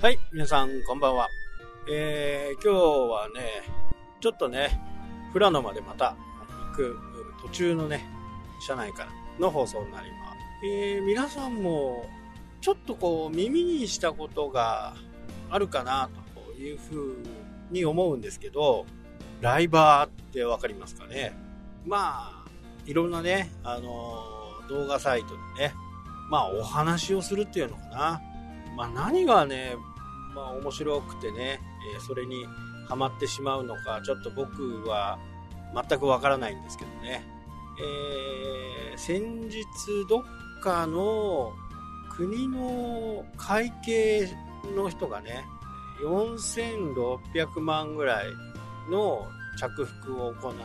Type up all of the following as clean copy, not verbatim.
はい、皆さんこんばんは。今日はね、ちょっとね、富良野までまた行く途中のね、車内からの放送になります。皆さんもちょっとこう耳にしたことがあるかなというふうに思うんですけど、ライバーってわかりますかね。まあいろんなね、動画サイトでね、お話をするっていうのかな。何がね、面白くてね、それにハマってしまうのか、ちょっと僕は全くわからないんですけどね。先日どっかの国の会計の人がね、4600万ぐらいの着服を行って、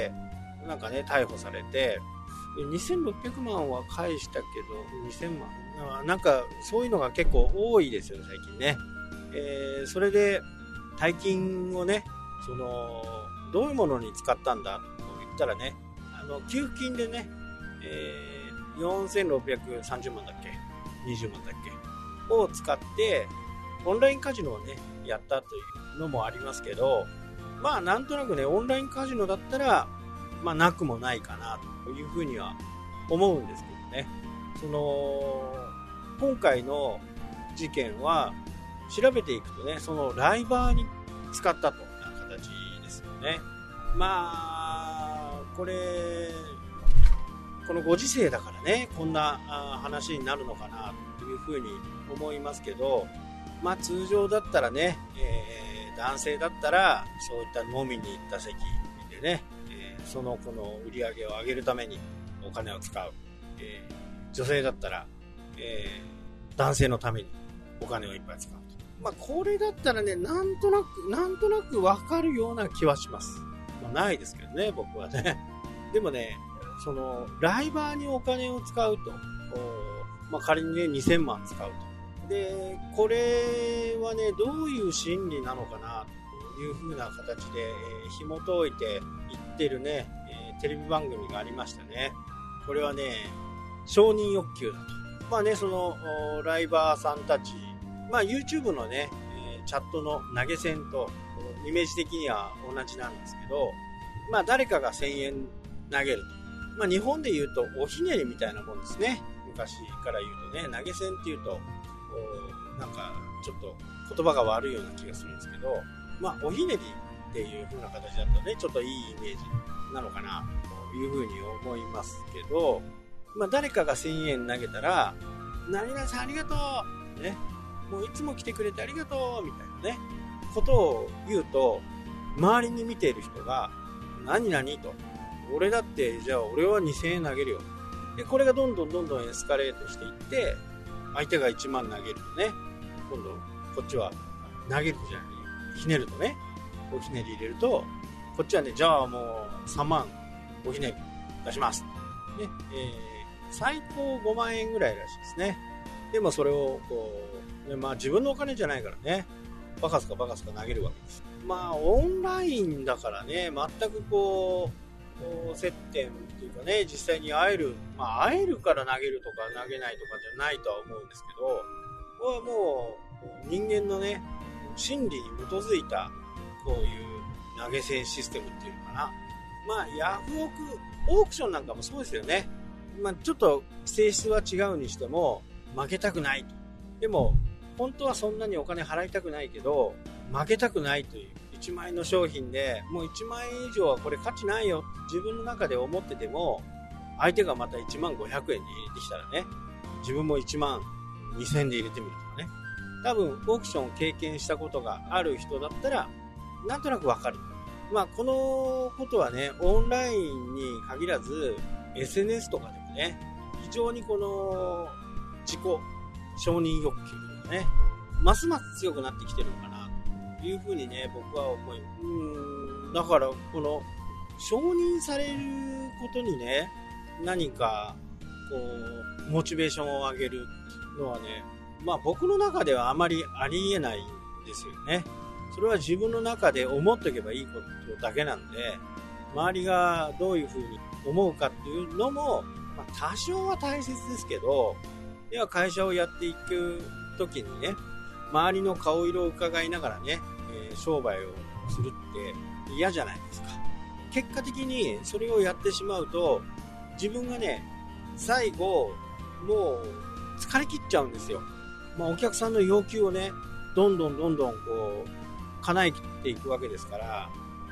なんかね、逮捕されて、2600万は返したけど、2000万。なんかそういうのが結構多いですよね、最近ね。それで大金をね、どういうものに使ったんだと言ったらね、給付金でね、4630万だっけ20万だっけを使ってオンラインカジノをねやったというのもありますけど、なんとなくね、オンラインカジノだったらなくもないかなというふうには思うんですけどね。今回の事件は調べていくとね、そのライバーに使ったという形ですよね。このご時世だからね、こんな話になるのかなというふうに思いますけど、通常だったらね、男性だったらそういった飲みに行った席でね、その子の売り上げを上げるためにお金を使う、女性だったら、男性のためにお金をいっぱい使うと。これだったらね、なんとなくわかるような気はします。ないですけどね、僕はね。でもね、ライバーにお金を使うと、仮にね、2000万使うと。で、これはね、どういう心理なのかなという風な形で、紐解いていってるね、テレビ番組がありましたね。これはね、承認欲求だと。ライバーさんたち、YouTube のね、チャットの投げ銭とイメージ的には同じなんですけど、誰かが1000円投げると。日本で言うとおひねりみたいなもんですね。昔から言うとね、投げ銭っていうと、なんかちょっと言葉が悪いような気がするんですけど、おひねりっていう風な形だとね、ちょっといいイメージなのかなという風に思いますけど、誰かが1000円投げたら、何々さんありがとうね、もういつも来てくれてありがとうみたいなね、ことを言うと、周りに見ている人が、何々と、俺だって、じゃあ俺は2000円投げるよ。で、これがどんどんエスカレートしていって、相手が1万投げるとね、今度こっちは投げるじゃない、ひねるとね、おひねり入れると、こっちはね、じゃあもう3万おひねり出します。ね、最高5万円ぐらいらしいですね。でもそれを自分のお金じゃないからね、バカすか投げるわけです。オンラインだからね、全く接点っていうかね、実際に会えるから投げるとか投げないとかじゃないとは思うんですけど、これはもう人間のね、心理に基づいたこういう投げ銭システムっていうのかな。ヤフオークションなんかもそうですよね。ちょっと性質は違うにしても負けたくないと。でも本当はそんなにお金払いたくないけど負けたくないという1万円の商品で、もう1万円以上はこれ価値ないよ、自分の中で思ってても、相手がまた1万500円で入れてきたらね、自分も1万2000円で入れてみるとかね、多分オークションを経験したことがある人だったらなんとなくわかる。このことはね、オンラインに限らず SNS とかでもね、非常にこの自己承認欲求がね、ますます強くなってきてるのかなというふうにね、僕は思います。だからこの承認されることにね、何かモチベーションを上げるのはね、僕の中ではあまりありえないんですよね。それは自分の中で思っておけばいいことだけなんで、周りがどういうふうに思うかっていうのも、多少は大切ですけど、では会社をやっていくときにね、 周りの顔色を伺いながらね、商売をするって嫌じゃないですか。結果的にそれをやってしまうと、自分がね、最後もう疲れ切っちゃうんですよ。お客さんの要求をね、どんどんこう叶えていくわけですから、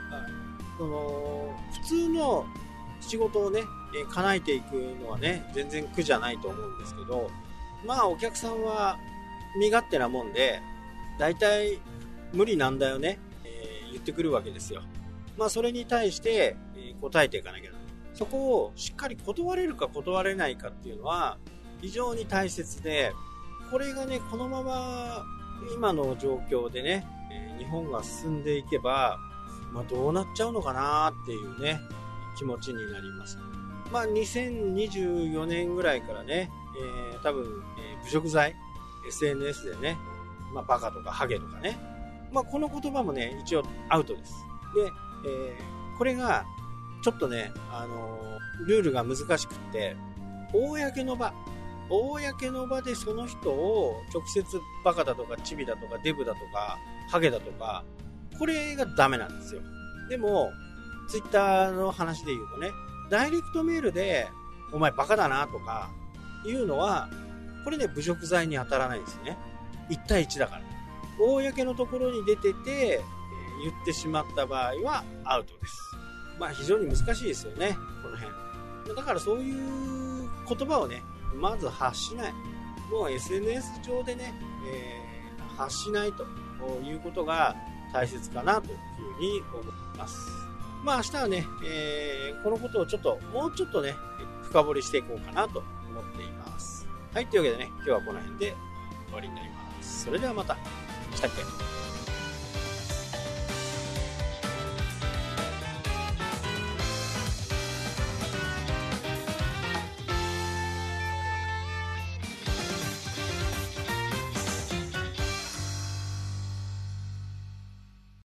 普通の仕事をね、叶えていくのはね、全然苦じゃないと思うんですけど、お客さんは身勝手なもんで、だいたい無理なんだよね、言ってくるわけですよ。それに対して、答えていかなきゃならない。そこをしっかり断れるか断れないかっていうのは非常に大切で、これがね、このまま今の状況でね、日本が進んでいけば、どうなっちゃうのかなっていうね、気持ちになります。2024年ぐらいからね、多分、侮辱罪、SNS でね、バカとかハゲとかね、この言葉もね、一応アウトです。で、これがちょっとね、ルールが難しくって、公の場でその人を直接バカだとかチビだとかデブだとかハゲだとか、これがダメなんですよ。でもツイッターの話で言うとね、ダイレクトメールでお前バカだなとかいうのは、これね、侮辱罪に当たらないですね。1対1だから。公のところに出てて言ってしまった場合はアウトです。非常に難しいですよね、この辺。だからそういう言葉をね、まず発しない。もう SNS 上でね、発しないということが大切かなというふうに思います。明日はね、このことをもうちょっとね、深掘りしていこうかなと思っています。はい、というわけでね、今日はこの辺で終わりになります。それではまた。したっけ。